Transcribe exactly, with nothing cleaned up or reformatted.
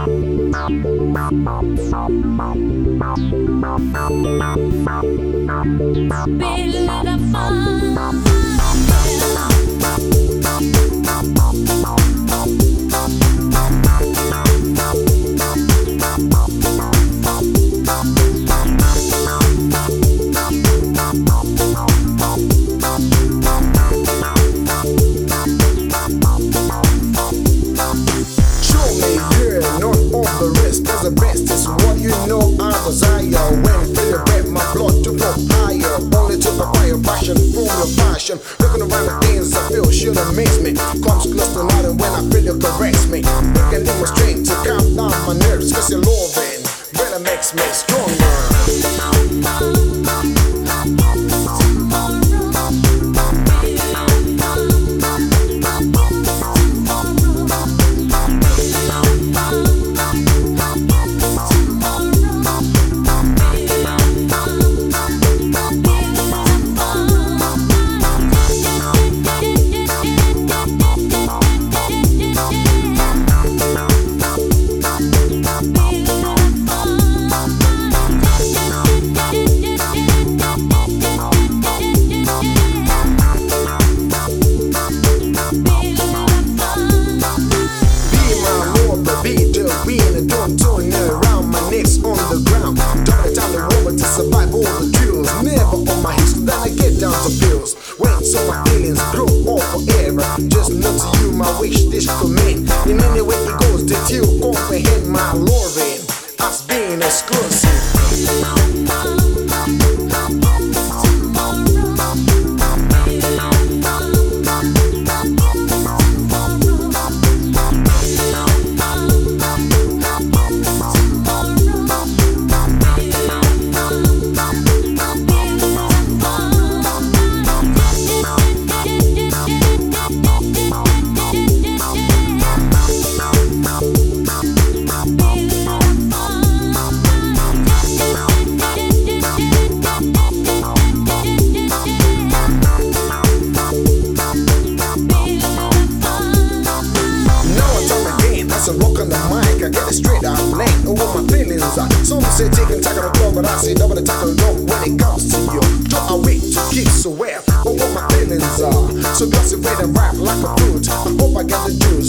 The best is what you know I desire. When feel your breath, my blood to go higher. Only to acquire passion, full of passion. Looking around the things I feel should amaze me. Comes close to nothing when I feel you caress me. You can demonstrate to calm down my nerves. Cause your loving really makes me stronger. Survive all the drills, never on my hips, then I get down to bills. Wait, so my feelings grow all forever. Just look to you, my wish this command. In any way it goes, that you comprehend my loving as being exclusive. I rock on the mic, I get it straight out lane. Oh, what my feelings are. Some say take and tackle the club, but I say double the tackle dog when it comes to you. Don't I wait to keep so well. Oh, what my feelings are. So glossy red and rap like a fruit. I hope I get the juice.